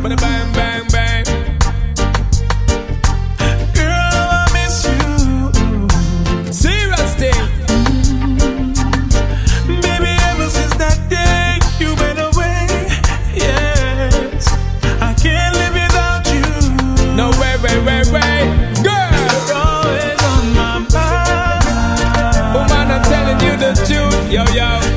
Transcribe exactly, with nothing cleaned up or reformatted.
Bada bang, bang, bang. Girl, I miss you. Serious thing. Baby, ever since that day you went away, yes, I can't live without you. No way, way, way, way. Girl, you're always on my mind. woman, I'm telling you the truth. Yo, yo.